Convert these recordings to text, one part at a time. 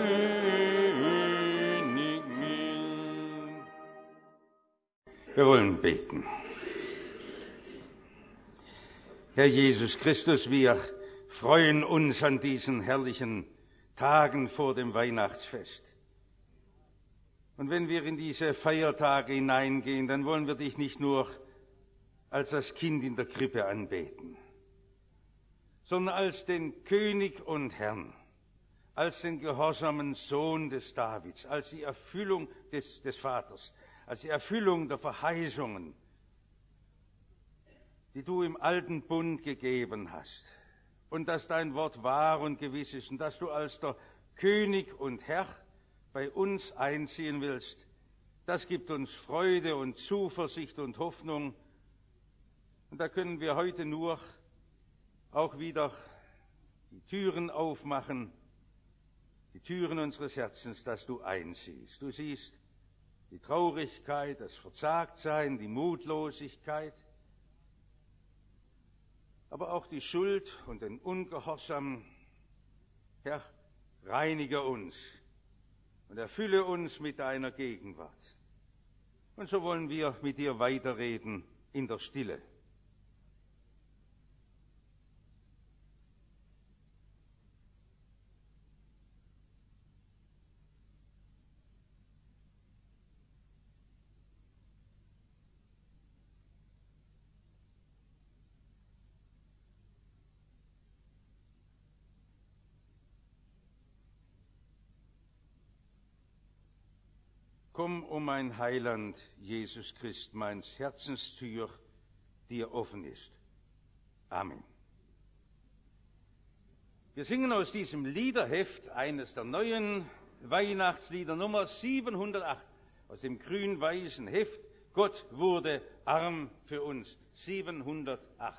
König mild. Wir wollen beten. Herr Jesus Christus, wir freuen uns an diesen herrlichen Tagen vor dem Weihnachtsfest. Und wenn wir in diese Feiertage hineingehen, dann wollen wir dich nicht nur als das Kind in der Krippe anbeten, sondern als den König und Herrn, als den gehorsamen Sohn des Davids, als die Erfüllung des Vaters, als die Erfüllung der Verheißungen, die du im alten Bund gegeben hast, und dass dein Wort wahr und gewiss ist und dass du als der König und Herr bei uns einziehen willst. Das gibt uns Freude und Zuversicht und Hoffnung. Und da können wir heute nur auch wieder die Türen aufmachen, die Türen unseres Herzens, dass du einziehst. Du siehst die Traurigkeit, das Verzagtsein, die Mutlosigkeit, aber auch die Schuld und den Ungehorsam. Herr, reinige uns und erfülle uns mit deiner Gegenwart. Und so wollen wir mit dir weiterreden in der Stille. Komm, o mein Heiland, Jesus Christ, meins Herzenstür dir offen ist. Amen. Wir singen aus diesem Liederheft eines der neuen Weihnachtslieder, Nummer 708, aus dem grün-weißen Heft, Gott wurde arm für uns, 708.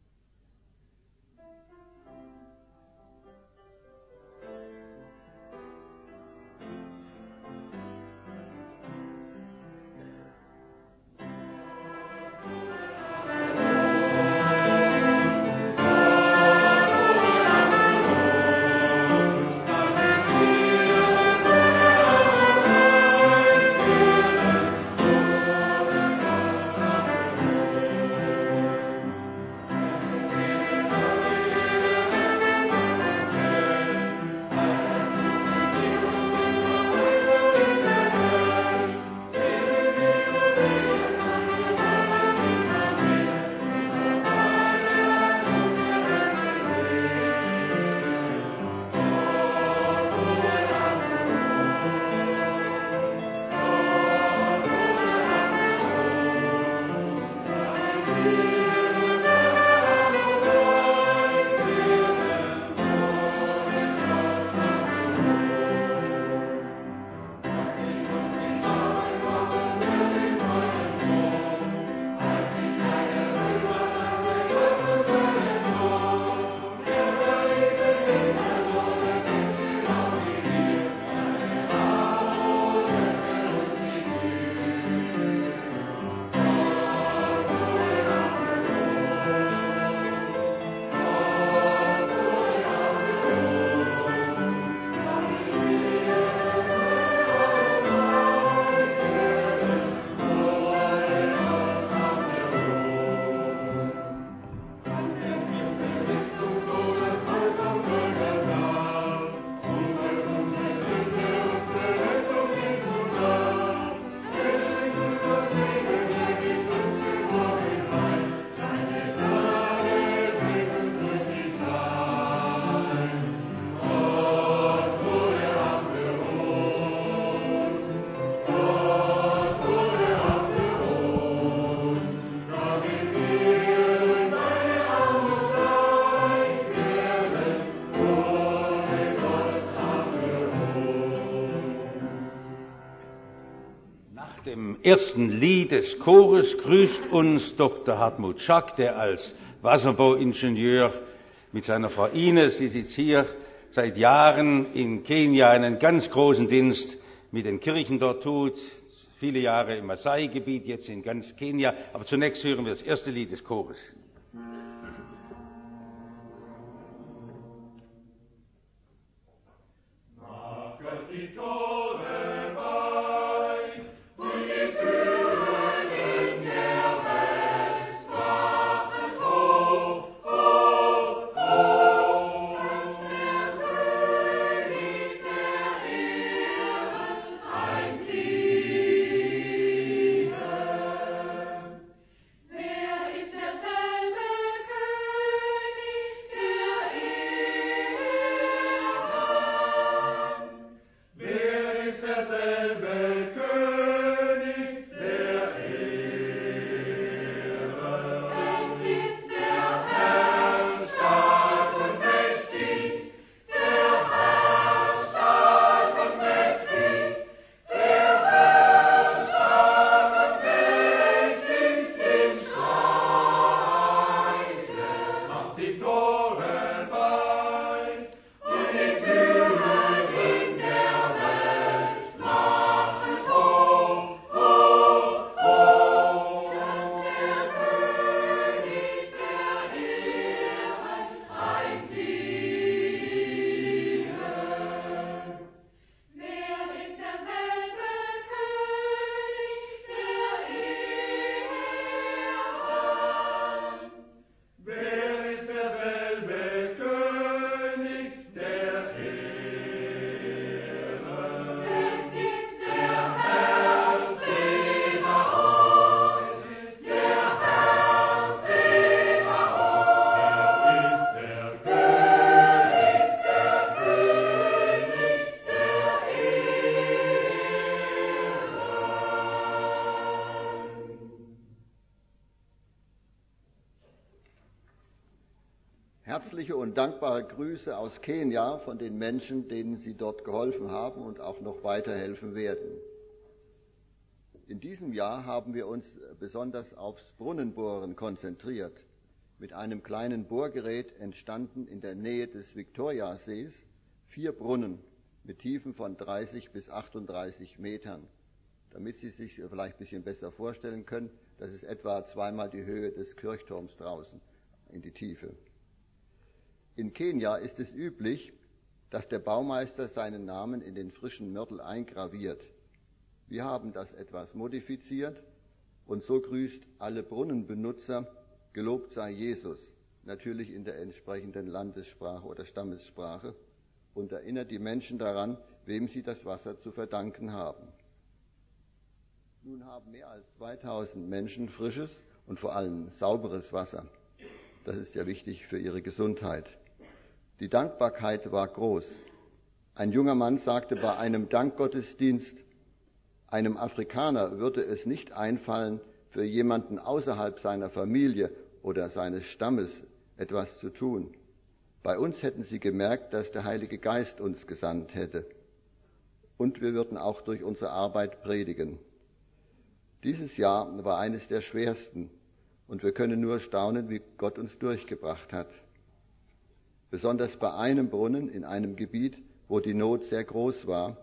Im ersten Lied des Chores grüßt uns Dr. Hartmut Schack, der als Wasserbauingenieur mit seiner Frau Ines, die sitzt hier, seit Jahren in Kenia einen ganz großen Dienst mit den Kirchen dort tut. Viele Jahre im Masai-Gebiet, jetzt in ganz Kenia. Aber zunächst hören wir das erste Lied des Chores. Nach Herzliche und dankbare Grüße aus Kenia von den Menschen, denen Sie dort geholfen haben und auch noch weiterhelfen werden. In diesem Jahr haben wir uns besonders aufs Brunnenbohren konzentriert. Mit einem kleinen Bohrgerät entstanden in der Nähe des Viktoriasees 4 Brunnen mit Tiefen von 30 bis 38 Metern. Damit Sie sich vielleicht ein bisschen besser vorstellen können, das ist etwa zweimal die Höhe des Kirchturms draußen in die Tiefe. In Kenia ist es üblich, dass der Baumeister seinen Namen in den frischen Mörtel eingraviert. Wir haben das etwas modifiziert und so grüßt alle Brunnenbenutzer: Gelobt sei Jesus, natürlich in der entsprechenden Landessprache oder Stammessprache, und erinnert die Menschen daran, wem sie das Wasser zu verdanken haben. Nun haben mehr als 2000 Menschen frisches und vor allem sauberes Wasser. Das ist ja wichtig für ihre Gesundheit. Die Dankbarkeit war groß. Ein junger Mann sagte bei einem Dankgottesdienst, einem Afrikaner würde es nicht einfallen, für jemanden außerhalb seiner Familie oder seines Stammes etwas zu tun. Bei uns hätten sie gemerkt, dass der Heilige Geist uns gesandt hätte. Und wir würden auch durch unsere Arbeit predigen. Dieses Jahr war eines der schwersten und wir können nur staunen, wie Gott uns durchgebracht hat. Besonders bei einem Brunnen in einem Gebiet, wo die Not sehr groß war.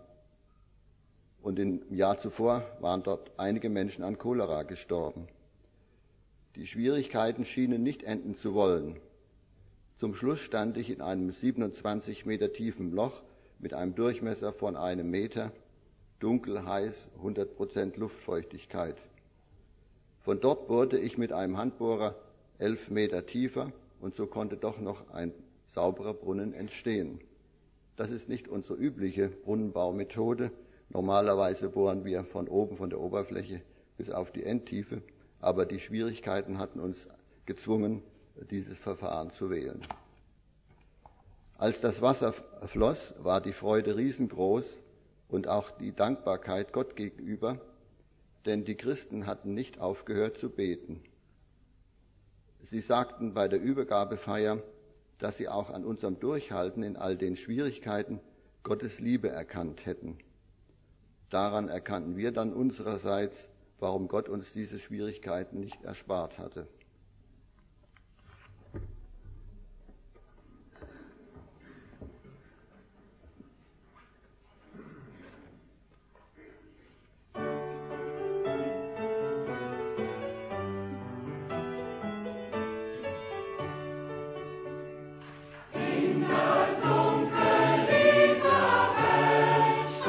Und im Jahr zuvor waren dort einige Menschen an Cholera gestorben. Die Schwierigkeiten schienen nicht enden zu wollen. Zum Schluss stand ich in einem 27 Meter tiefen Loch mit einem Durchmesser von 1 Meter, dunkel, heiß, 100% Luftfeuchtigkeit. Von dort bohrte ich mit einem Handbohrer 11 Meter tiefer und so konnte doch noch ein sauberer Brunnen entstehen. Das ist nicht unsere übliche Brunnenbaumethode. Normalerweise bohren wir von oben, von der Oberfläche bis auf die Endtiefe, aber die Schwierigkeiten hatten uns gezwungen, dieses Verfahren zu wählen. Als das Wasser floss, war die Freude riesengroß und auch die Dankbarkeit Gott gegenüber, denn die Christen hatten nicht aufgehört zu beten. Sie sagten bei der Übergabefeier, dass sie auch an unserem Durchhalten in all den Schwierigkeiten Gottes Liebe erkannt hätten. Daran erkannten wir dann unsererseits, warum Gott uns diese Schwierigkeiten nicht erspart hatte. In das Dunkel dieser Welt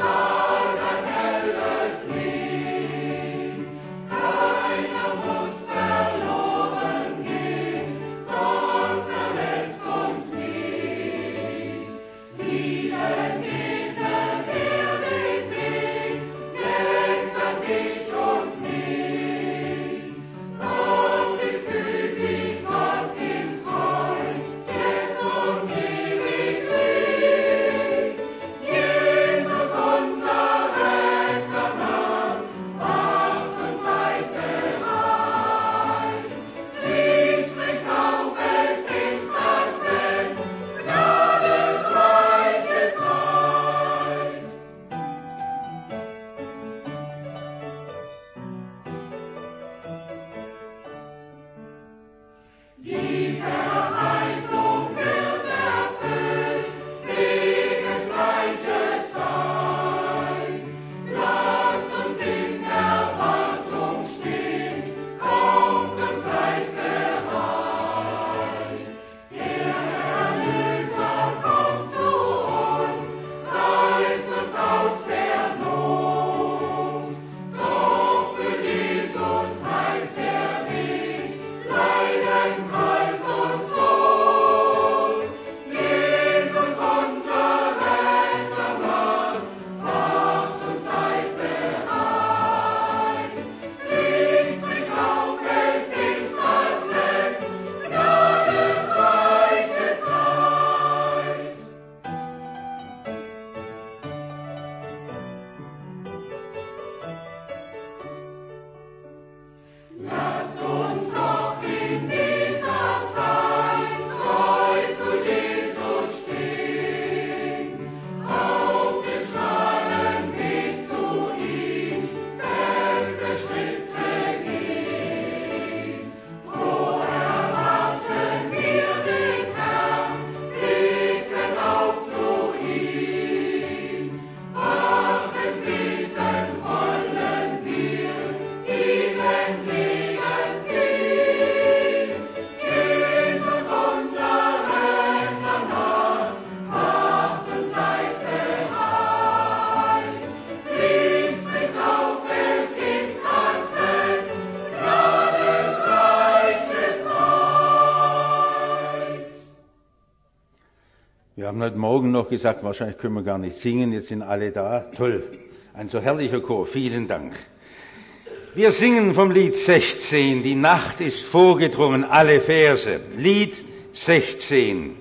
haben heute Morgen noch gesagt, wahrscheinlich können wir gar nicht singen, jetzt sind alle da. Toll, ein so herrlicher Chor, vielen Dank. Wir singen vom Lied 16, die Nacht ist vorgedrungen, alle Verse. Lied 16.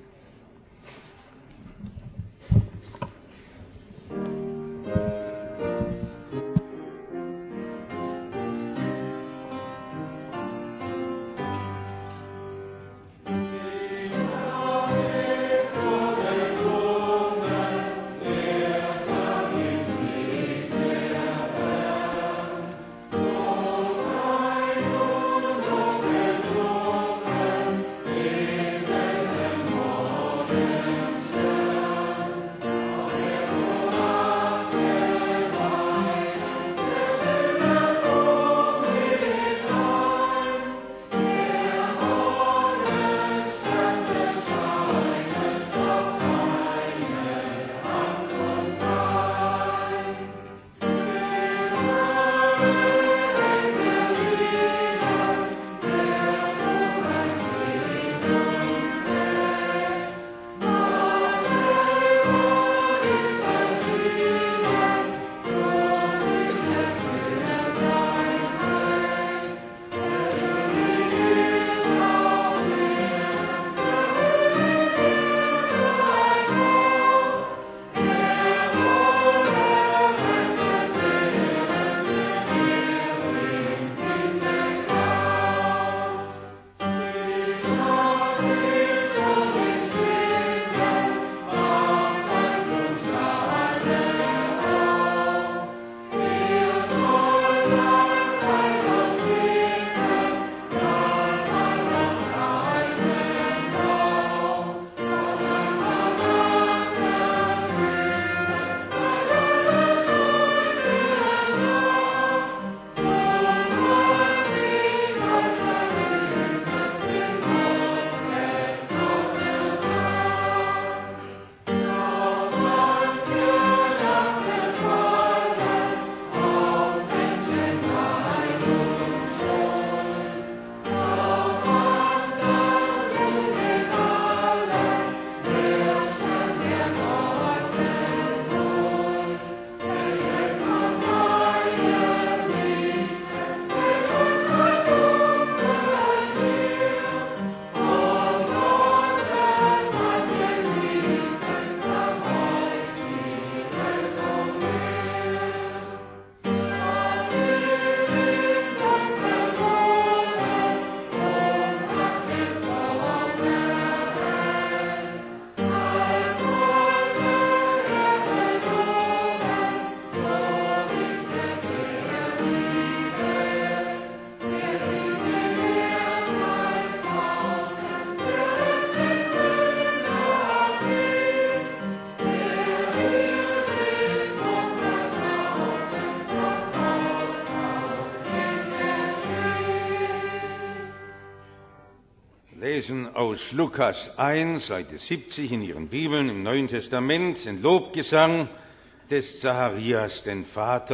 Lesen aus Lukas 1, Seite 70 in Ihren Bibeln im Neuen Testament, den Lobgesang des Zacharias, des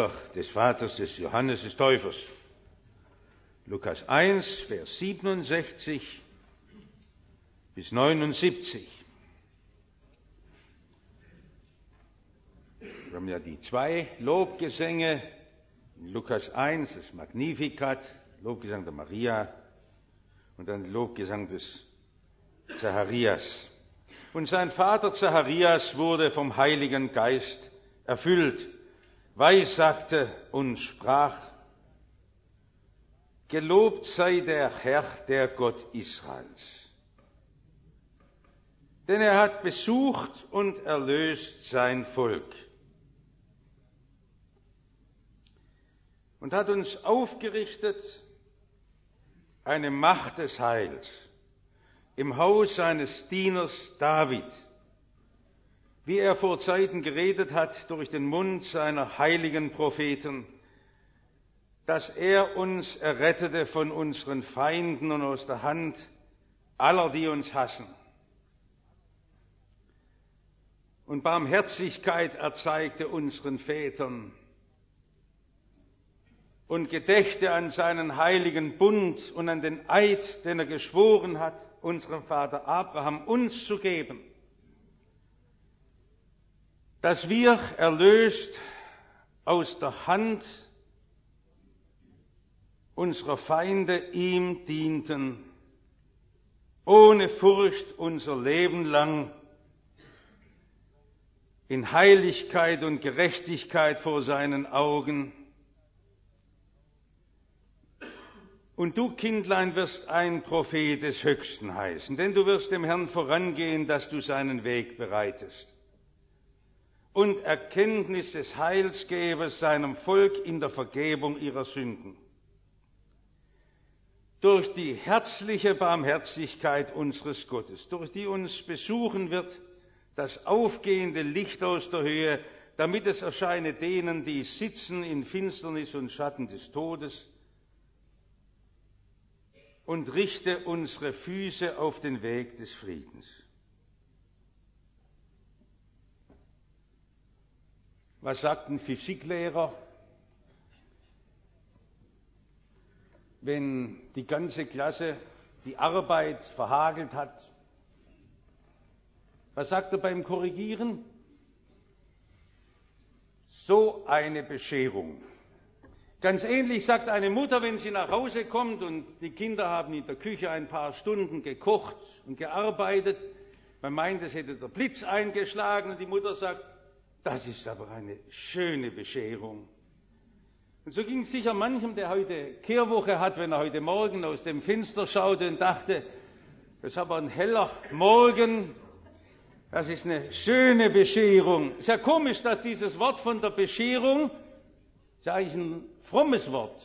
Vaters des Johannes des Täufers. Lukas 1, Vers 67 bis 79. Wir haben ja die zwei Lobgesänge in Lukas 1, das Magnificat, Lobgesang der Maria, und dann Lobgesang des Zacharias. Und sein Vater Zacharias wurde vom Heiligen Geist erfüllt, weissagte und sprach: Gelobt sei der Herr, der Gott Israels. Denn er hat besucht und erlöst sein Volk und hat uns aufgerichtet eine Macht des Heils im Haus seines Dieners David, wie er vor Zeiten geredet hat durch den Mund seiner heiligen Propheten, dass er uns errettete von unseren Feinden und aus der Hand aller, die uns hassen. Und Barmherzigkeit erzeigte unseren Vätern und gedächte an seinen heiligen Bund und an den Eid, den er geschworen hat, unserem Vater Abraham uns zu geben, dass wir erlöst aus der Hand unserer Feinde ihm dienten, ohne Furcht unser Leben lang, in Heiligkeit und Gerechtigkeit vor seinen Augen. Und du, Kindlein, wirst ein Prophet des Höchsten heißen, denn du wirst dem Herrn vorangehen, dass du seinen Weg bereitest und Erkenntnis des Heilsgebers seinem Volk in der Vergebung ihrer Sünden. Durch die herzliche Barmherzigkeit unseres Gottes, durch die uns besuchen wird das aufgehende Licht aus der Höhe, damit es erscheine denen, die sitzen in Finsternis und Schatten des Todes, und richte unsere Füße auf den Weg des Friedens. Was sagt ein Physiklehrer, wenn die ganze Klasse die Arbeit verhagelt hat? Was sagt er beim Korrigieren? So eine Bescherung. Ganz ähnlich sagt eine Mutter, wenn sie nach Hause kommt und die Kinder haben in der Küche ein paar Stunden gekocht und gearbeitet. Man meint, es hätte der Blitz eingeschlagen und die Mutter sagt, das ist aber eine schöne Bescherung. Und so ging es sicher manchem, der heute Kehrwoche hat, wenn er heute Morgen aus dem Fenster schaute und dachte, das ist aber ein heller Morgen. Das ist eine schöne Bescherung. Es ist ja komisch, dass dieses Wort von der Bescherung, ist ja eigentlich ein frommes Wort,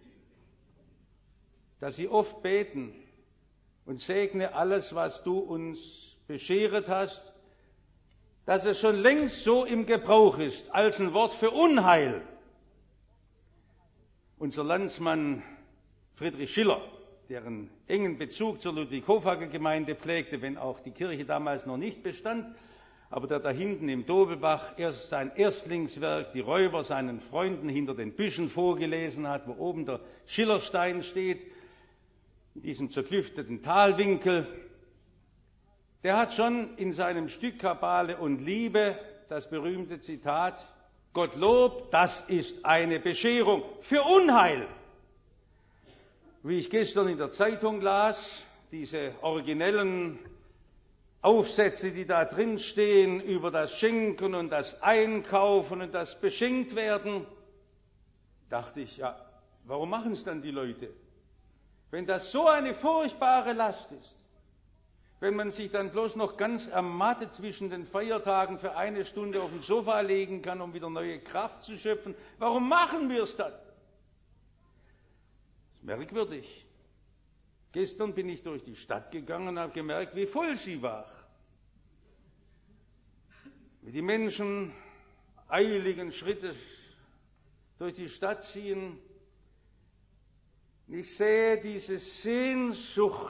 dass sie oft beten und segne alles, was du uns bescheret hast, dass es schon längst so im Gebrauch ist, als ein Wort für Unheil. Unser Landsmann Friedrich Schiller, der einen engen Bezug zur Ludwig-Hofacker-Gemeinde pflegte, wenn auch die Kirche damals noch nicht bestand, aber der da hinten im Dobelbach erst sein Erstlingswerk, die Räuber, seinen Freunden hinter den Büschen vorgelesen hat, wo oben der Schillerstein steht, in diesem zerklüfteten Talwinkel, der hat schon in seinem Stück Kabale und Liebe das berühmte Zitat, Gottlob, das ist eine Bescherung für Unheil. Wie ich gestern in der Zeitung las, diese originellen Aufsätze, die da drin stehen über das Schenken und das Einkaufen und das Beschenktwerden, dachte ich, ja, warum machen es dann die Leute? Wenn das so eine furchtbare Last ist, wenn man sich dann bloß noch ganz ermattet zwischen den Feiertagen für eine Stunde auf dem Sofa legen kann, um wieder neue Kraft zu schöpfen, warum machen wir es dann? Merkwürdig. Gestern bin ich durch die Stadt gegangen und habe gemerkt, wie voll sie war. Wie die Menschen eiligen Schrittes durch die Stadt ziehen. Ich sehe diese Sehnsucht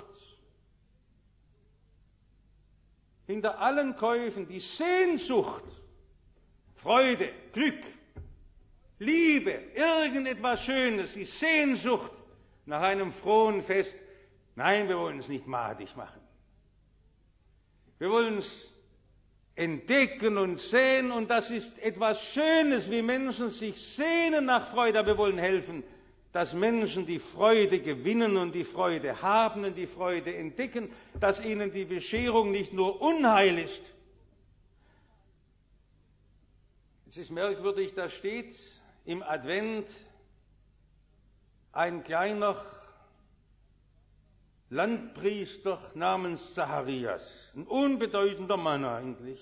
hinter allen Käufen, die Sehnsucht, Freude, Glück, Liebe, irgendetwas Schönes, die Sehnsucht nach einem frohen Fest. Nein, wir wollen es nicht madig machen. Wir wollen es entdecken und sehen, und das ist etwas Schönes, wie Menschen sich sehnen nach Freude, aber wir wollen helfen, dass Menschen die Freude gewinnen und die Freude haben und die Freude entdecken, dass ihnen die Bescherung nicht nur Unheil ist. Es ist merkwürdig, da steht im Advent ein kleiner Landpriester namens Zacharias, ein unbedeutender Mann eigentlich.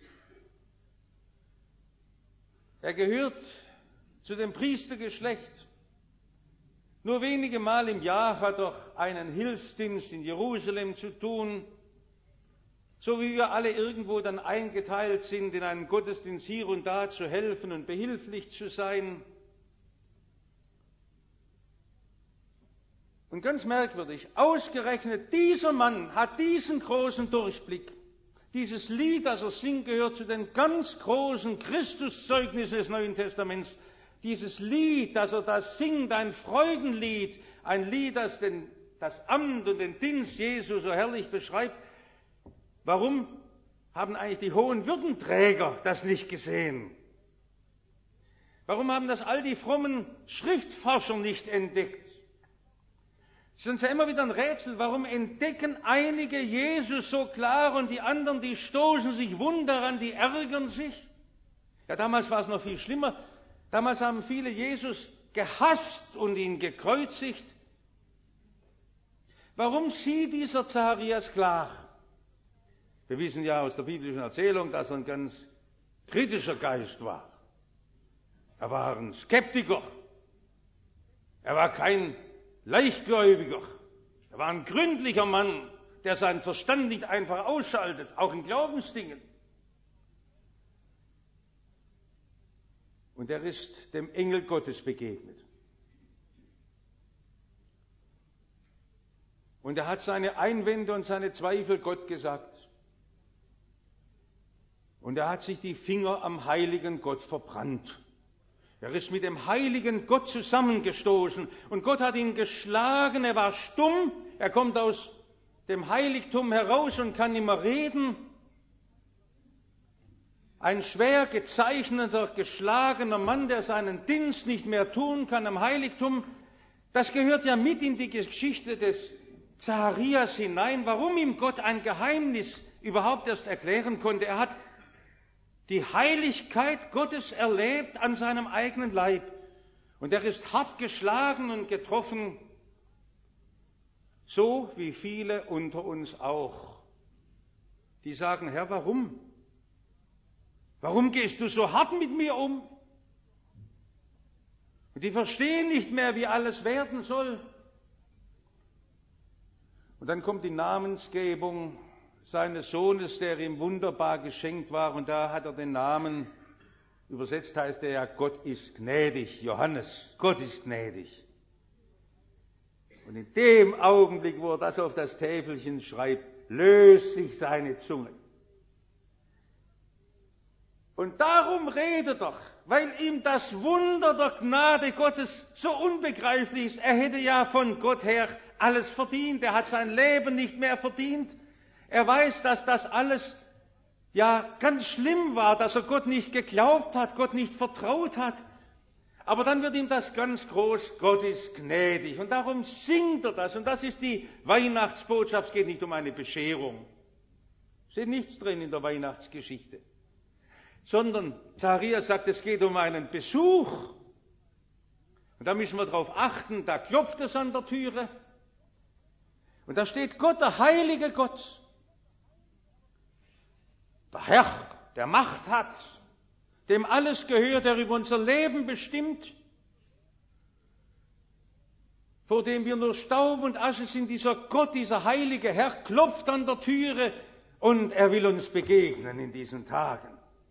Er gehört zu dem Priestergeschlecht. Nur wenige Mal im Jahr hat er einen Hilfsdienst in Jerusalem zu tun, so wie wir alle irgendwo dann eingeteilt sind, in einem Gottesdienst hier und da zu helfen und behilflich zu sein. Und ganz merkwürdig, ausgerechnet dieser Mann hat diesen großen Durchblick. Dieses Lied, das er singt, gehört zu den ganz großen Christuszeugnissen des Neuen Testaments. Dieses Lied, das er da singt, ein Freudenlied, ein Lied, das das Amt und den Dienst Jesu so herrlich beschreibt. Warum haben eigentlich die hohen Würdenträger das nicht gesehen? Warum haben das all die frommen Schriftforscher nicht entdeckt? Es ist uns ja immer wieder ein Rätsel, warum entdecken einige Jesus so klar und die anderen, die stoßen sich wund daran, die ärgern sich? Ja, damals war es noch viel schlimmer. Damals haben viele Jesus gehasst und ihn gekreuzigt. Warum sieht dieser Zacharias klar? Wir wissen ja aus der biblischen Erzählung, dass er ein ganz kritischer Geist war. Er war ein Skeptiker. Er war kein Leichtgläubiger. Er war ein gründlicher Mann, der seinen Verstand nicht einfach ausschaltet, auch in Glaubensdingen. Und er ist dem Engel Gottes begegnet. Und er hat seine Einwände und seine Zweifel Gott gesagt. Und er hat sich die Finger am heiligen Gott verbrannt. Er ist mit dem heiligen Gott zusammengestoßen und Gott hat ihn geschlagen, er war stumm, er kommt aus dem Heiligtum heraus und kann nicht mehr reden. Ein schwer gezeichneter, geschlagener Mann, der seinen Dienst nicht mehr tun kann am Heiligtum, das gehört ja mit in die Geschichte des Zacharias hinein, warum ihm Gott ein Geheimnis überhaupt erst erklären konnte. Er hat die Heiligkeit Gottes erlebt an seinem eigenen Leib. Und er ist hart geschlagen und getroffen, so wie viele unter uns auch. Die sagen, Herr, warum? Warum gehst du so hart mit mir um? Und die verstehen nicht mehr, wie alles werden soll. Und dann kommt die Namensgebung seines Sohnes, der ihm wunderbar geschenkt war. Und da hat er den Namen, übersetzt heißt er ja, Gott ist gnädig, Johannes, Gott ist gnädig. Und in dem Augenblick, wo er das auf das Täfelchen schreibt, löst sich seine Zunge. Und darum redet er, weil ihm das Wunder der Gnade Gottes so unbegreiflich ist. Er hätte ja von Gott her alles verdient. Er hat sein Leben nicht mehr verdient. Er weiß, dass das alles ja ganz schlimm war, dass er Gott nicht geglaubt hat, Gott nicht vertraut hat. Aber dann wird ihm das ganz groß, Gott ist gnädig. Und darum singt er das. Und das ist die Weihnachtsbotschaft. Es geht nicht um eine Bescherung. Steht nichts drin in der Weihnachtsgeschichte. Sondern Zacharias sagt, es geht um einen Besuch. Und da müssen wir darauf achten, da klopft es an der Türe. Und da steht Gott, der heilige Gott. Der Herr, der Macht hat, dem alles gehört, der über unser Leben bestimmt, vor dem wir nur Staub und Asche sind, dieser Gott, dieser heilige Herr, klopft an der Türe und er will uns begegnen in diesen Tagen.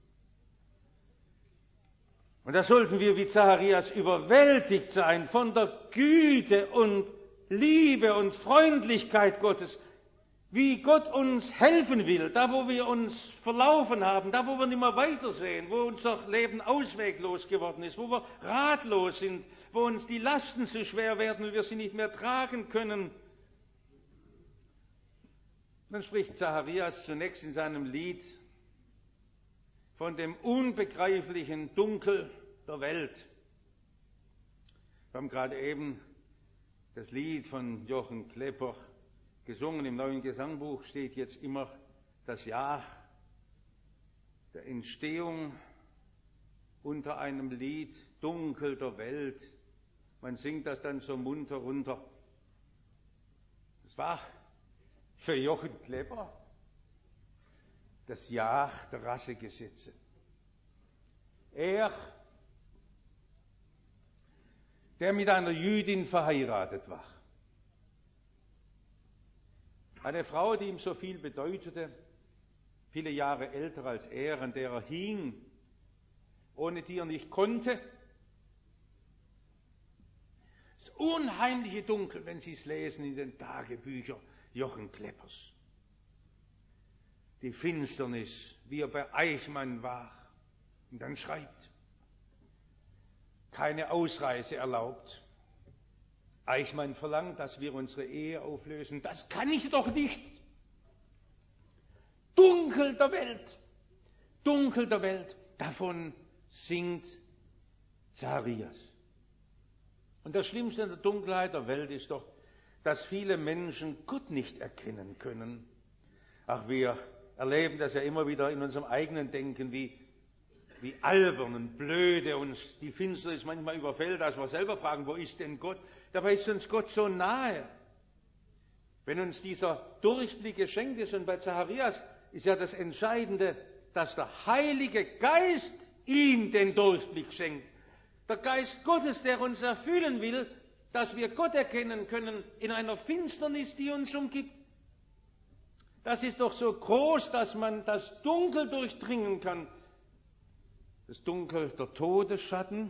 Und da sollten wir wie Zacharias überwältigt sein von der Güte und Liebe und Freundlichkeit Gottes, wie Gott uns helfen will, da wo wir uns verlaufen haben, da wo wir nicht mehr weitersehen, wo unser Leben ausweglos geworden ist, wo wir ratlos sind, wo uns die Lasten so schwer werden und wir sie nicht mehr tragen können. Dann spricht Zacharias zunächst in seinem Lied von dem unbegreiflichen Dunkel der Welt. Wir haben gerade eben das Lied von Jochen Klepper gesungen. Im neuen Gesangbuch steht jetzt immer das Jahr der Entstehung unter einem Lied Dunkel der Welt. Man singt das dann so munter runter. Das war für Jochen Klepper das Jahr der Rassegesetze. Er, der mit einer Jüdin verheiratet war, eine Frau, die ihm so viel bedeutete, viele Jahre älter als er, an der er hing, ohne die er nicht konnte. Das unheimliche Dunkel, wenn Sie es lesen in den Tagebüchern Jochen Kleppers. Die Finsternis, wie er bei Eichmann war. Und dann schreibt, keine Ausreise erlaubt. Eichmann verlangt, dass wir unsere Ehe auflösen. Das kann ich doch nicht. Du Dunkel der Welt. Dunkel der Welt. Davon singt Zacharias. Und das Schlimmste in der Dunkelheit der Welt ist doch, dass viele Menschen Gott nicht erkennen können. Ach, wir erleben das ja immer wieder in unserem eigenen Denken, wie albern und blöde uns die Finsternis manchmal überfällt, dass wir selber fragen, wo ist denn Gott? Dabei ist uns Gott so nahe. Wenn uns dieser Durchblick geschenkt ist, und bei Zacharias ist ja das Entscheidende, dass der Heilige Geist ihm den Durchblick schenkt. Der Geist Gottes, der uns erfüllen will, dass wir Gott erkennen können in einer Finsternis, die uns umgibt. Das ist doch so groß, dass man das Dunkel durchdringen kann. Das Dunkel der Todesschatten.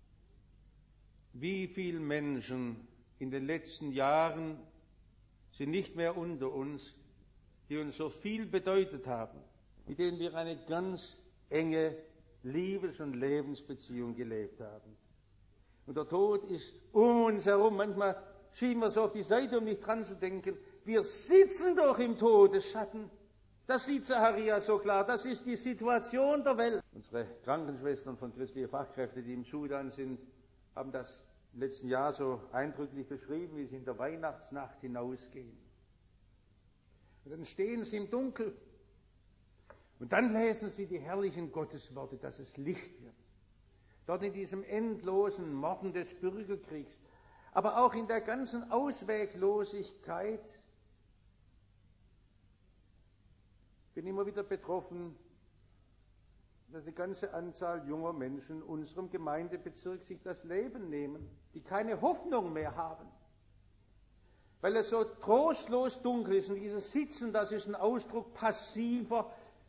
Wie viele Menschen in den letzten Jahren sind nicht mehr unter uns, die uns so viel bedeutet haben, mit denen wir eine ganz enge Liebes- und Lebensbeziehung gelebt haben. Und der Tod ist um uns herum. Manchmal schieben wir so auf die Seite, um nicht dran zu denken. Wir sitzen doch im Todesschatten. Das sieht Zacharias so klar. Das ist die Situation der Welt. Unsere Krankenschwestern von christlichen Fachkräften, die im Sudan sind, haben das im letzten Jahr so eindrücklich beschrieben, wie sie in der Weihnachtsnacht hinausgehen. Und dann stehen sie im Dunkel. Und dann lesen sie die herrlichen Gottesworte, dass es Licht wird. Dort in diesem endlosen Morden des Bürgerkriegs, aber auch in der ganzen Ausweglosigkeit. Ich bin immer wieder betroffen, dass eine ganze Anzahl junger Menschen in unserem Gemeindebezirk sich das Leben nehmen, die keine Hoffnung mehr haben. Weil es so trostlos dunkel ist und dieses Sitzen, das ist ein Ausdruck passiver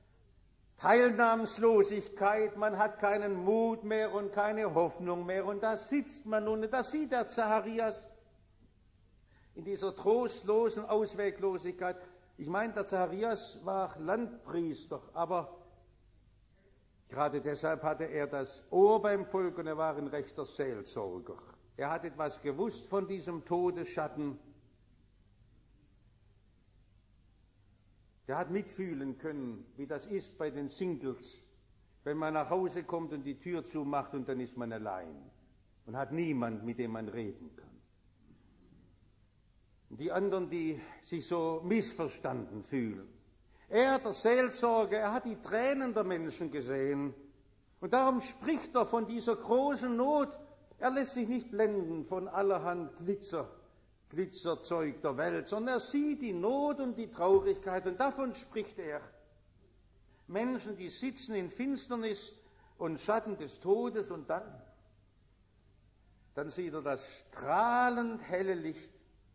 Teilnahmslosigkeit, man hat keinen Mut mehr und keine Hoffnung mehr und da sitzt man nun, da sieht der Zacharias in dieser trostlosen Ausweglosigkeit. Ich meine, der Zacharias war Landpriester, aber gerade deshalb hatte er das Ohr beim Volk und er war ein rechter Seelsorger. Er hat etwas gewusst von diesem Todesschatten. Der hat mitfühlen können, wie das ist bei den Singles, wenn man nach Hause kommt und die Tür zumacht und dann ist man allein und hat niemand, mit dem man reden kann. Und die anderen, die sich so missverstanden fühlen. Er, der Seelsorger, er hat die Tränen der Menschen gesehen und darum spricht er von dieser großen Not. Er lässt sich nicht blenden von allerhand Glitzerzeug der Welt, sondern er sieht die Not und die Traurigkeit und davon spricht er. Menschen, die sitzen in Finsternis und Schatten des Todes und dann sieht er das strahlend helle Licht,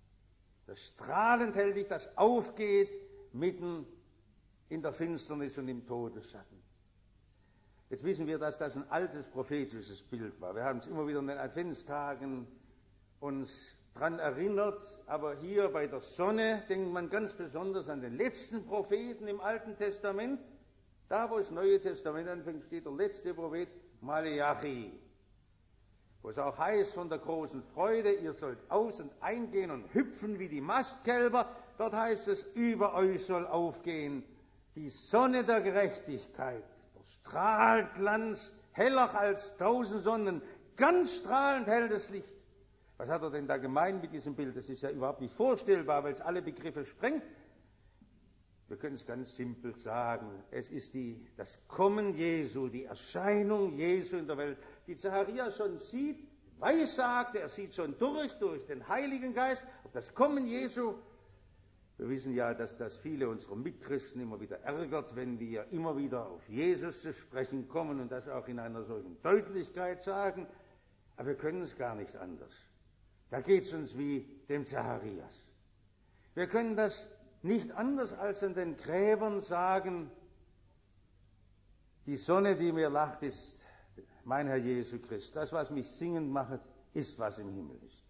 das aufgeht mitten in der Finsternis und im Todesschatten. Jetzt wissen wir, dass das ein altes prophetisches Bild war. Wir haben es immer wieder in den Adventstagen uns daran erinnert, aber hier bei der Sonne denkt man ganz besonders an den letzten Propheten im Alten Testament. Da, wo das Neue Testament anfängt, steht der letzte Prophet Maleachi, wo es auch heißt von der großen Freude, ihr sollt aus- und eingehen und hüpfen wie die Mastkälber. Dort heißt es, über euch soll aufgehen die Sonne der Gerechtigkeit, der Strahlglanz, heller als 1000 Sonnen, ganz strahlend hell das Licht. Was hat er denn da gemeint mit diesem Bild? Das ist ja überhaupt nicht vorstellbar, weil es alle Begriffe sprengt. Wir können es ganz simpel sagen. Es ist das Kommen Jesu, die Erscheinung Jesu in der Welt, die Zacharias schon sieht, weissagt, er sieht schon durch den Heiligen Geist auf das Kommen Jesu. Wir wissen ja, dass das viele unserer Mitchristen immer wieder ärgert, wenn wir immer wieder auf Jesus zu sprechen kommen und das auch in einer solchen Deutlichkeit sagen. Aber wir können es gar nicht anders. Da geht es uns wie dem Zacharias. Wir können das nicht anders als an den Gräbern sagen, die Sonne, die mir lacht, ist mein Herr Jesu Christ. Das, was mich singend macht, ist, was im Himmel ist.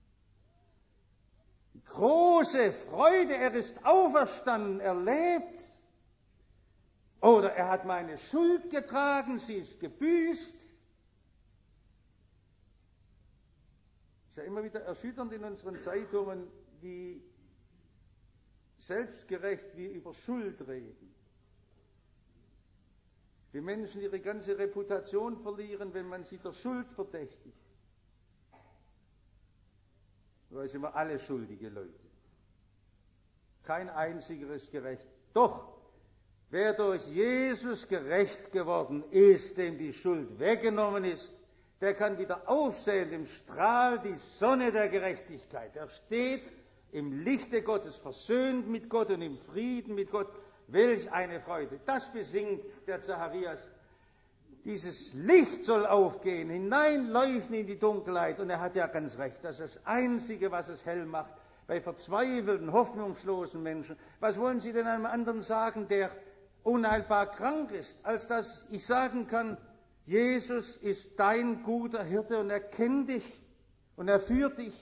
Die große Freude, er ist auferstanden, er lebt. Oder er hat meine Schuld getragen, sie ist gebüßt. Es ist ja immer wieder erschütternd in unseren Zeitungen, wie selbstgerecht wir über Schuld reden. Wie Menschen ihre ganze Reputation verlieren, wenn man sie der Schuld verdächtigt. Da sind wir alle schuldige Leute. Kein einziger ist gerecht. Doch, wer durch Jesus gerecht geworden ist, dem die Schuld weggenommen ist, der kann wieder aufsehen im Strahl die Sonne der Gerechtigkeit. Er steht im Lichte Gottes, versöhnt mit Gott und im Frieden mit Gott. Welch eine Freude. Das besingt der Zacharias. Dieses Licht soll aufgehen, hineinleuchten in die Dunkelheit. Und er hat ja ganz recht. Das ist das Einzige, was es hell macht. Bei verzweifelten, hoffnungslosen Menschen. Was wollen Sie denn einem anderen sagen, der unheilbar krank ist, als dass ich sagen kann, Jesus ist dein guter Hirte und er kennt dich und er führt dich.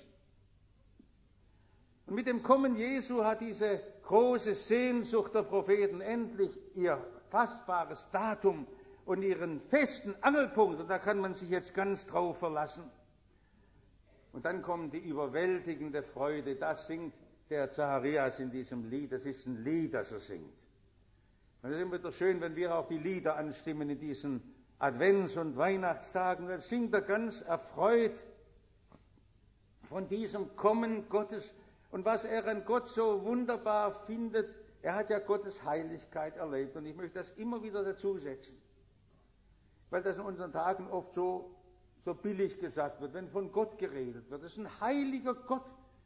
Und mit dem Kommen Jesu hat diese große Sehnsucht der Propheten endlich ihr fassbares Datum und ihren festen Angelpunkt. Und da kann man sich jetzt ganz drauf verlassen. Und dann kommt die überwältigende Freude. Das singt der Zacharias in diesem Lied. Das ist ein Lied, das er singt. Und es ist immer wieder schön, wenn wir auch die Lieder anstimmen in diesen Advents- und Weihnachtstagen. Da singt er ganz erfreut von diesem Kommen Gottes. Und was er an Gott so wunderbar findet, er hat ja Gottes Heiligkeit erlebt. Und ich möchte das immer wieder dazusetzen. Weil das in unseren Tagen oft so billig gesagt wird, wenn von Gott geredet wird. Das ist ein heiliger Gott.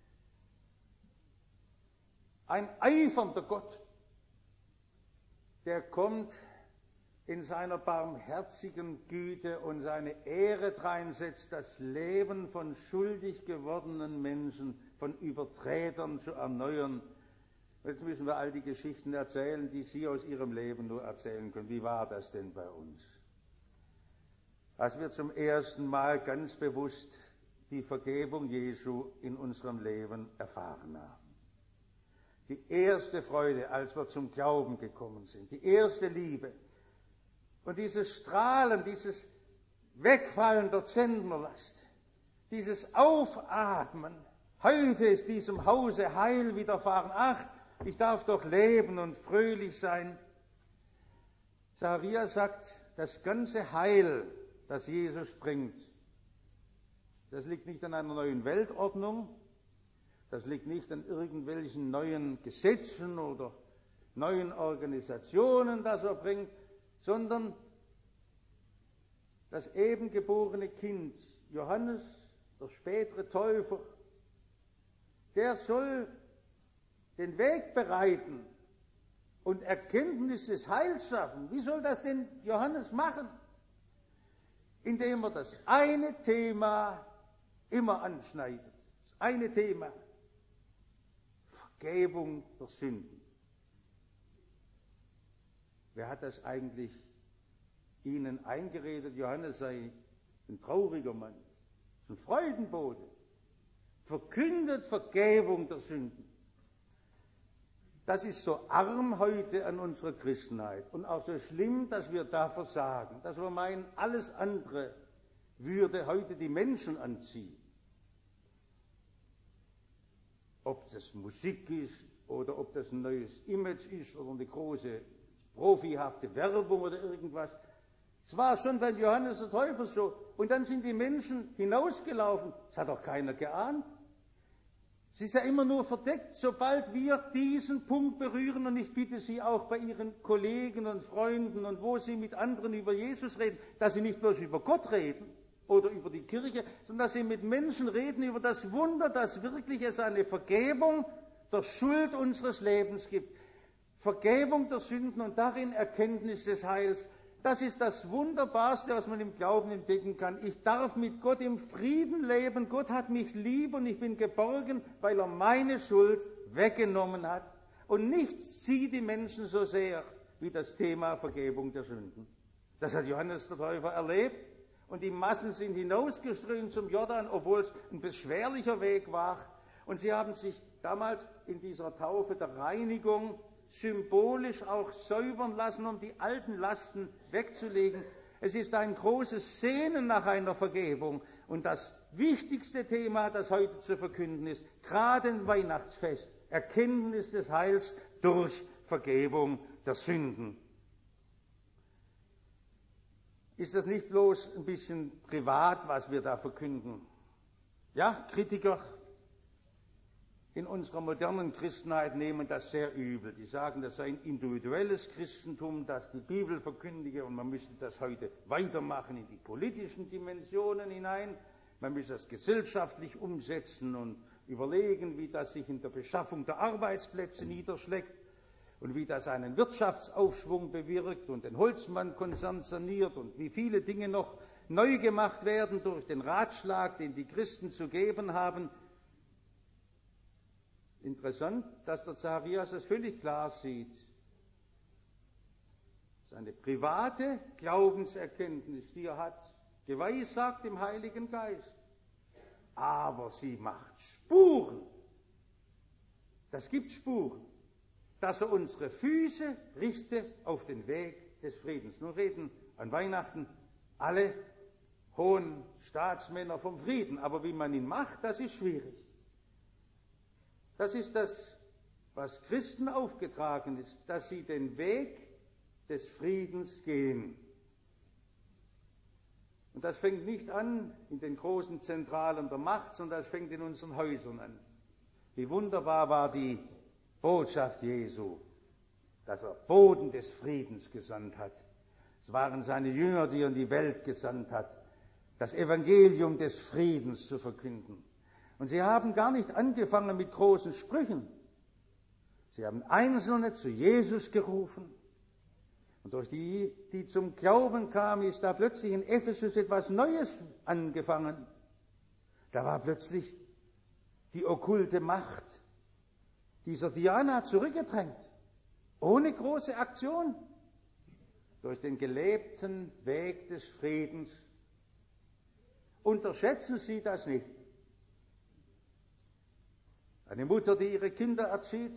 Ein eifernder Gott. Der kommt in seiner barmherzigen Güte und seine Ehre dreinsetzt, das Leben von schuldig gewordenen Menschen, von Übertretern zu erneuern. Jetzt müssen wir all die Geschichten erzählen, die Sie aus Ihrem Leben nur erzählen können. Wie war das denn bei uns? Als wir zum ersten Mal ganz bewusst die Vergebung Jesu in unserem Leben erfahren haben. Die erste Freude, als wir zum Glauben gekommen sind. Die erste Liebe. Und dieses Strahlen, dieses Wegfallen der Zentnerlast. Dieses Aufatmen. Heute ist diesem Hause Heil widerfahren. Ach, ich darf doch leben und fröhlich sein. Zacharias sagt, das ganze Heil, das Jesus bringt, das liegt nicht an einer neuen Weltordnung, das liegt nicht an irgendwelchen neuen Gesetzen oder neuen Organisationen, das er bringt, sondern das eben geborene Kind, Johannes, der spätere Täufer, der soll den Weg bereiten und Erkenntnis des Heils schaffen. Wie soll das denn Johannes machen? Indem er das eine Thema immer anschneidet. Das eine Thema. Vergebung der Sünden. Wer hat das eigentlich ihnen eingeredet? Johannes sei ein trauriger Mann, ein Freudenbote. Verkündet Vergebung der Sünden. Das ist so arm heute an unserer Christenheit und auch so schlimm, dass wir da versagen, dass wir meinen, alles andere würde heute die Menschen anziehen. Ob das Musik ist oder ob das ein neues Image ist oder eine große profihafte Werbung oder irgendwas. Es war schon bei Johannes der Täufer so. Und dann sind die Menschen hinausgelaufen. Das hat doch keiner geahnt. Es ist ja immer nur verdeckt, sobald wir diesen Punkt berühren, und ich bitte Sie auch bei Ihren Kollegen und Freunden und wo Sie mit anderen über Jesus reden, dass Sie nicht bloß über Gott reden oder über die Kirche, sondern dass Sie mit Menschen reden über das Wunder, dass wirklich es eine Vergebung der Schuld unseres Lebens gibt. Vergebung der Sünden und darin Erkenntnis des Heils. Das ist das Wunderbarste, was man im Glauben entdecken kann. Ich darf mit Gott im Frieden leben. Gott hat mich lieb und ich bin geborgen, weil er meine Schuld weggenommen hat. Und nichts zieht die Menschen so sehr wie das Thema Vergebung der Sünden. Das hat Johannes der Täufer erlebt. Und die Massen sind hinausgeströmt zum Jordan, obwohl es ein beschwerlicher Weg war. Und sie haben sich damals in dieser Taufe der Reinigung symbolisch auch säubern lassen, um die alten Lasten wegzulegen. Es ist ein großes Sehnen nach einer Vergebung. Und das wichtigste Thema, das heute zu verkünden ist, gerade im Weihnachtsfest, Erkenntnis des Heils durch Vergebung der Sünden. ist das nicht bloß ein bisschen privat, was wir da verkünden. Ja, Kritiker in unserer modernen Christenheit nehmen das sehr übel. Die sagen, das sei ein individuelles Christentum, das die Bibel verkündige, und man müsste das heute weitermachen in die politischen Dimensionen hinein. Man müsse das gesellschaftlich umsetzen und überlegen, wie das sich in der Beschaffung der Arbeitsplätze niederschlägt und wie das einen Wirtschaftsaufschwung bewirkt und den Holzmann-Konzern saniert und wie viele Dinge noch neu gemacht werden durch den Ratschlag, den die Christen zu geben haben. Interessant, dass der Zacharias es völlig klar sieht. Seine private Glaubenserkenntnis, die er hat, geweissagt im Heiligen Geist. Aber sie macht Spuren. Das gibt Spuren. Dass er unsere Füße richte auf den Weg des Friedens. Nun reden an Weihnachten alle hohen Staatsmänner vom Frieden. Aber wie man ihn macht, das ist schwierig. Das ist das, was Christen aufgetragen ist, dass sie den Weg des Friedens gehen. Und das fängt nicht an in den großen Zentralen der Macht, sondern das fängt in unseren Häusern an. Wie wunderbar war die Botschaft Jesu, dass er Boten des Friedens gesandt hat. Es waren seine Jünger, die er in die Welt gesandt hat, das Evangelium des Friedens zu verkünden. Und sie haben gar nicht angefangen mit großen Sprüchen. Sie haben Einzelne zu Jesus gerufen. Und durch die zum Glauben kamen, ist da plötzlich in Ephesus etwas Neues angefangen. Da war plötzlich die okkulte Macht dieser Diana zurückgedrängt. Ohne große Aktion. Durch den gelebten Weg des Friedens. Unterschätzen Sie das nicht. Eine Mutter, die ihre Kinder erzieht,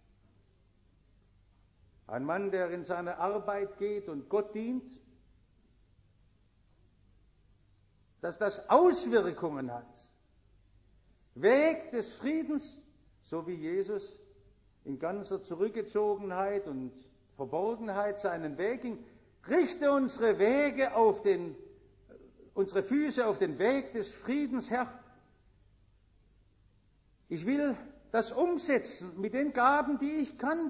ein Mann, der in seine Arbeit geht und Gott dient, dass das Auswirkungen hat. Weg des Friedens, so wie Jesus in ganzer Zurückgezogenheit und Verborgenheit seinen Weg ging. Richte unsere Füße auf den Weg des Friedens, Herr. Ich will das umsetzen mit den Gaben, die ich kann.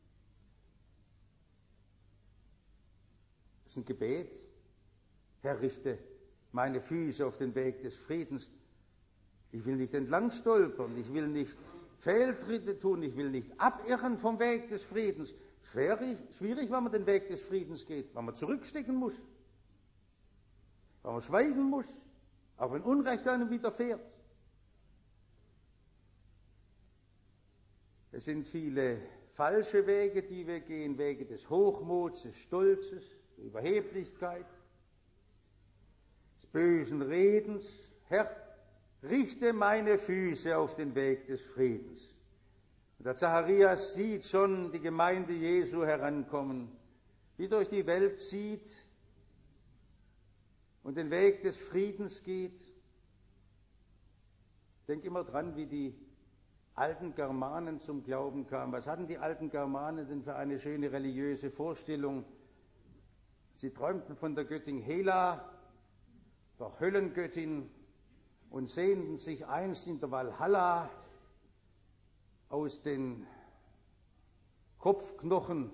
Das ist ein Gebet. Herr, richte meine Füße auf den Weg des Friedens. Ich will nicht entlang stolpern, ich will nicht Fehltritte tun, ich will nicht abirren vom Weg des Friedens. Schwierig, wenn man den Weg des Friedens geht, wenn man zurückstecken muss, wenn man schweigen muss, auch wenn Unrecht einem widerfährt. Es sind viele falsche Wege, die wir gehen, Wege des Hochmuts, des Stolzes, der Überheblichkeit, des bösen Redens. Herr, richte meine Füße auf den Weg des Friedens. Und der Zacharias sieht schon die Gemeinde Jesu herankommen, die durch die Welt zieht und den Weg des Friedens geht. Denk immer dran, wie die alten Germanen zum Glauben kamen. Was hatten die alten Germanen denn für eine schöne religiöse Vorstellung? Sie träumten von der Göttin Hela, der Höllengöttin, und sehnten sich einst in der Walhalla aus den Kopfknochen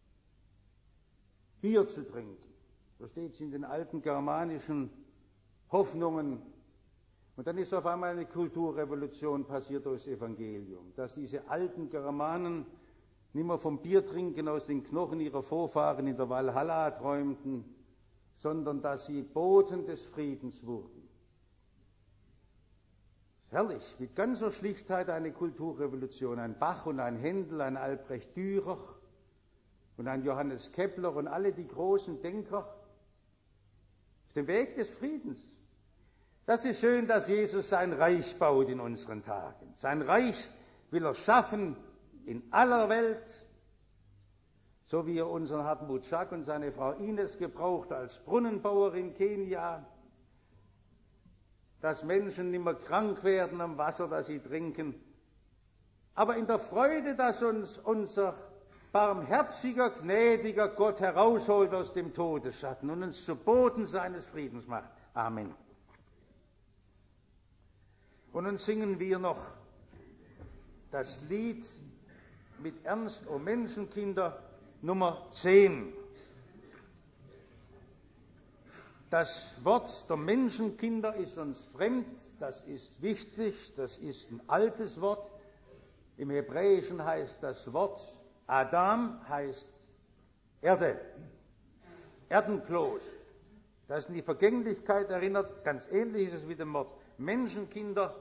Bier zu trinken. So steht es in den alten germanischen Hoffnungen. Und dann ist auf einmal eine Kulturrevolution passiert durchs Evangelium, dass diese alten Germanen nicht mehr vom Biertrinken aus den Knochen ihrer Vorfahren in der Walhalla träumten, sondern dass sie Boten des Friedens wurden. Herrlich, mit ganzer Schlichtheit eine Kulturrevolution, ein Bach und ein Händel, ein Albrecht Dürer und ein Johannes Kepler und alle die großen Denker auf dem Weg des Friedens. Das ist schön, dass Jesus sein Reich baut in unseren Tagen. Sein Reich will er schaffen in aller Welt, so wie er unseren Hartmut Schack und seine Frau Ines gebraucht als Brunnenbauer in Kenia, dass Menschen nicht mehr krank werden am Wasser, das sie trinken, aber in der Freude, dass uns unser barmherziger, gnädiger Gott herausholt aus dem Todesschatten und uns zu Boten seines Friedens macht. Amen. Und nun singen wir noch das Lied mit Ernst, o Menschenkinder, Nummer 10. Das Wort der Menschenkinder ist uns fremd, das ist wichtig, das ist ein altes Wort. Im Hebräischen heißt das Wort Adam, heißt Erde, Erdenkloß. Das in die Vergänglichkeit erinnert, ganz ähnlich ist es mit dem Wort Menschenkinder.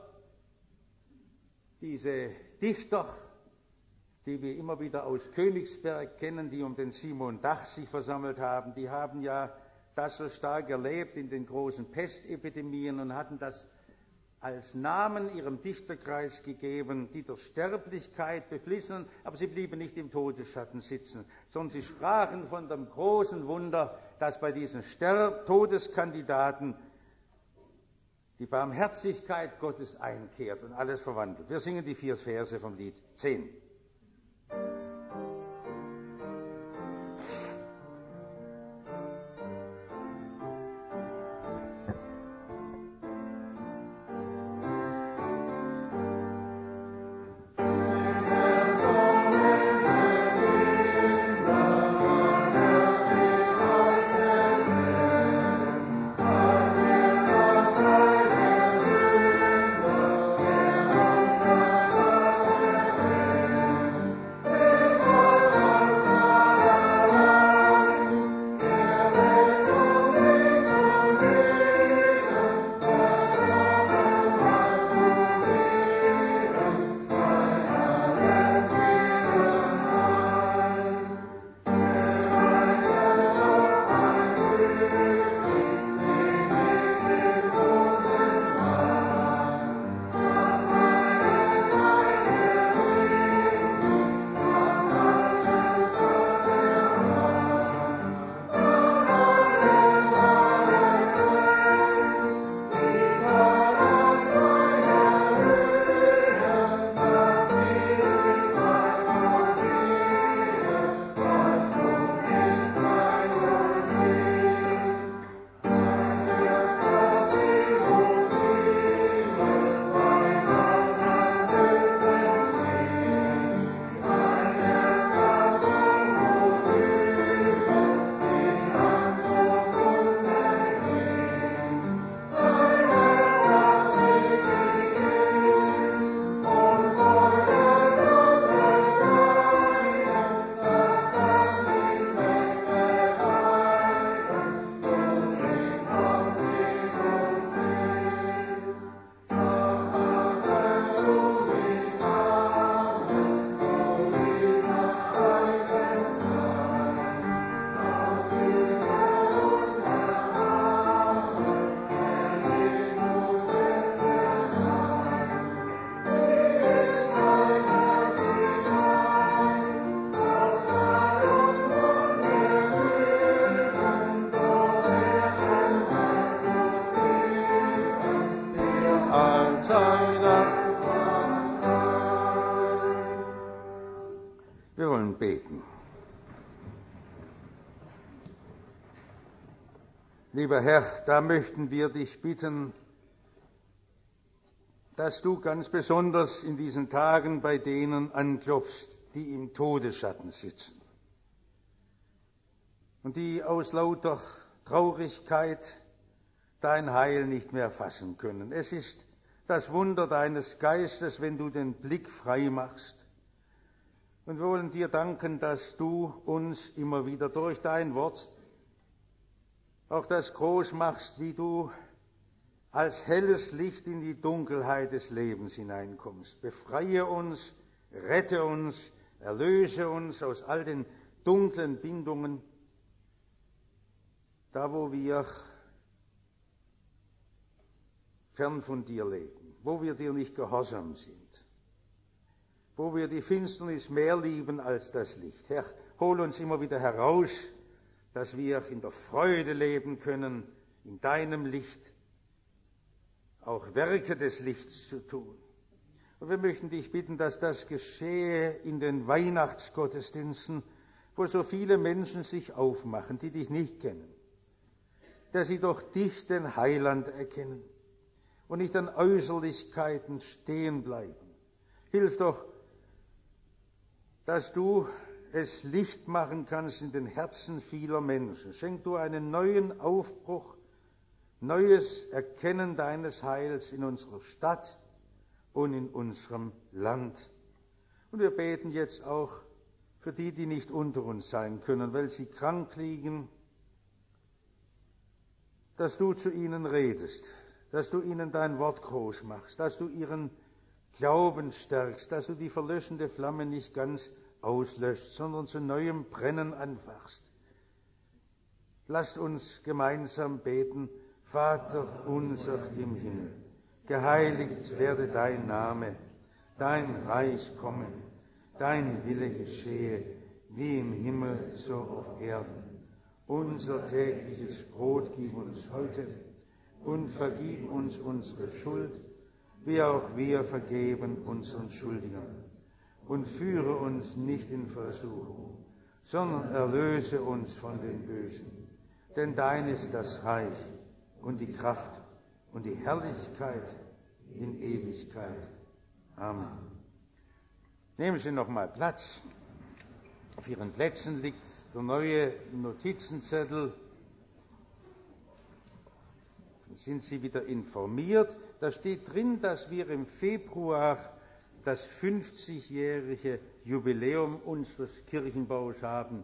Diese Dichter, die wir immer wieder aus Königsberg kennen, die um den Simon Dach sich versammelt haben, die haben ja das so stark erlebt in den großen Pestepidemien und hatten das als Namen ihrem Dichterkreis gegeben, die der Sterblichkeit beflissen, aber sie blieben nicht im Todesschatten sitzen, sondern sie sprachen von dem großen Wunder, dass bei diesen Todeskandidaten die Barmherzigkeit Gottes einkehrt und alles verwandelt. Wir singen die 4 Verse vom Lied 10. Wir wollen beten. Lieber Herr, da möchten wir dich bitten, dass du ganz besonders in diesen Tagen bei denen anklopfst, die im Todesschatten sitzen und die aus lauter Traurigkeit dein Heil nicht mehr fassen können. Es ist das Wunder deines Geistes, wenn du den Blick frei machst. Und wir wollen dir danken, dass du uns immer wieder durch dein Wort auch das groß machst, wie du als helles Licht in die Dunkelheit des Lebens hineinkommst. Befreie uns, rette uns, erlöse uns aus all den dunklen Bindungen, da wo wir fern von dir leben, wo wir dir nicht gehorsam sind, wo wir die Finsternis mehr lieben als das Licht. Herr, hol uns immer wieder heraus, dass wir in der Freude leben können, in deinem Licht auch Werke des Lichts zu tun. Und wir möchten dich bitten, dass das geschehe in den Weihnachtsgottesdiensten, wo so viele Menschen sich aufmachen, die dich nicht kennen, dass sie doch dich, den Heiland, erkennen und nicht an Äußerlichkeiten stehen bleiben. Hilf doch, dass du es Licht machen kannst in den Herzen vieler Menschen. Schenk du einen neuen Aufbruch, neues Erkennen deines Heils in unserer Stadt und in unserem Land. Und wir beten jetzt auch für die, die nicht unter uns sein können, weil sie krank liegen, dass du zu ihnen redest, dass du ihnen dein Wort groß machst, dass du ihren Glauben stärkst, dass du die verlöschende Flamme nicht ganz auslöscht, sondern zu neuem Brennen anfachst. Lasst uns gemeinsam beten: Vater unser im Himmel, geheiligt werde dein Name, dein Reich komme, dein Wille geschehe, wie im Himmel so auf Erden. Unser tägliches Brot gib uns heute und vergib uns unsere Schuld, wie auch wir vergeben unseren Schuldigern. Und führe uns nicht in Versuchung, sondern erlöse uns von dem Bösen. Denn dein ist das Reich und die Kraft und die Herrlichkeit in Ewigkeit. Amen. Nehmen Sie noch mal Platz. Auf Ihren Plätzen liegt der neue Notizenzettel. Dann sind Sie wieder informiert. Da steht drin, dass wir im Februar das 50-jährige Jubiläum unseres Kirchenbaus haben.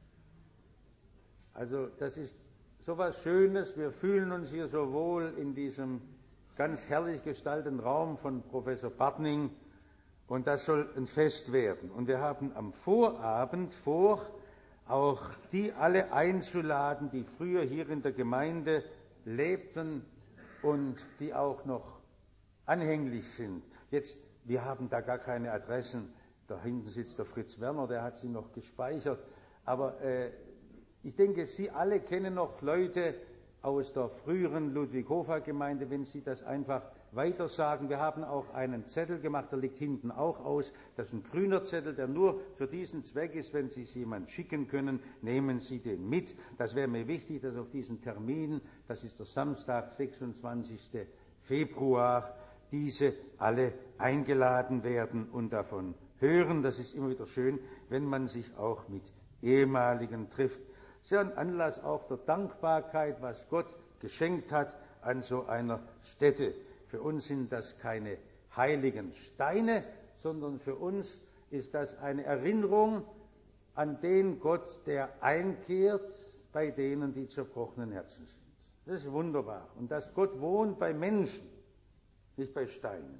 Also das ist so etwas Schönes. Wir fühlen uns hier so wohl in diesem ganz herrlich gestalteten Raum von Professor Bartning. Und das soll ein Fest werden. Und wir haben am Vorabend vor, auch die alle einzuladen, die früher hier in der Gemeinde lebten und die auch noch anhänglich sind. Jetzt, wir haben da gar keine Adressen. Da hinten sitzt der Fritz Werner, der hat sie noch gespeichert. Aber ich denke, Sie alle kennen noch Leute aus der früheren Ludwig-Hofer-Gemeinde, wenn Sie das einfach weitersagen. Wir haben auch einen Zettel gemacht, der liegt hinten auch aus. Das ist ein grüner Zettel, der nur für diesen Zweck ist. Wenn Sie es jemand schicken können, nehmen Sie den mit. Das wäre mir wichtig, dass auf diesen Termin, das ist der Samstag, 26. Februar, diese alle eingeladen werden und davon hören. Das ist immer wieder schön, wenn man sich auch mit Ehemaligen trifft. Es ist ja ein Anlass auch der Dankbarkeit, was Gott geschenkt hat an so einer Stätte. Für uns sind das keine heiligen Steine, sondern für uns ist das eine Erinnerung an den Gott, der einkehrt bei denen, die zerbrochenen Herzen sind. Das ist wunderbar. Und dass Gott wohnt bei Menschen, nicht bei Steinen.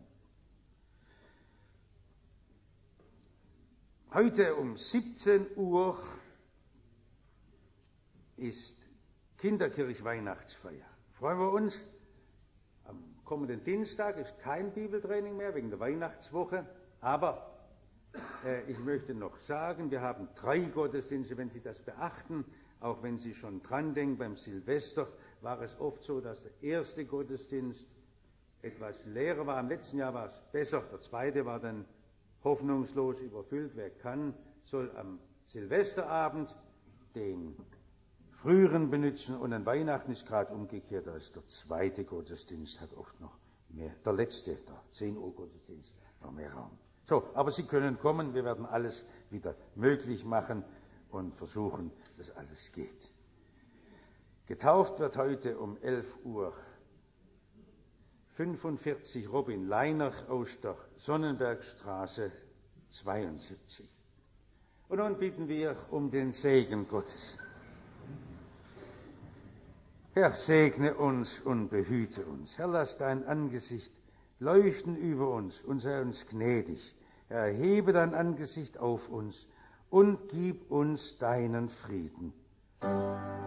Heute um 17 Uhr ist Kinderkirch-Weihnachtsfeier. Freuen wir uns. Am kommenden Dienstag ist kein Bibeltraining mehr wegen der Weihnachtswoche, aber ich möchte noch sagen, wir haben 3 Gottesdienste, wenn Sie das beachten, auch wenn Sie schon dran denken, beim Silvester war es oft so, dass der erste Gottesdienst etwas leerer war. Im letzten Jahr war es besser, der zweite war dann hoffnungslos überfüllt. Wer kann, soll am Silvesterabend den früheren benutzen und an Weihnachten ist gerade umgekehrt, als der zweite Gottesdienst hat oft noch mehr, der letzte, der 10 Uhr Gottesdienst, noch mehr Raum. So, aber Sie können kommen, wir werden alles wieder möglich machen und versuchen, dass alles geht. Getauft wird heute um 11:45 Uhr Robin Leiner aus der Sonnenbergstraße 72. Und nun bitten wir um den Segen Gottes. Herr, segne uns und behüte uns. Herr, lass dein Angesicht leuchten über uns und sei uns gnädig. Herr, erhebe dein Angesicht auf uns und gib uns deinen Frieden.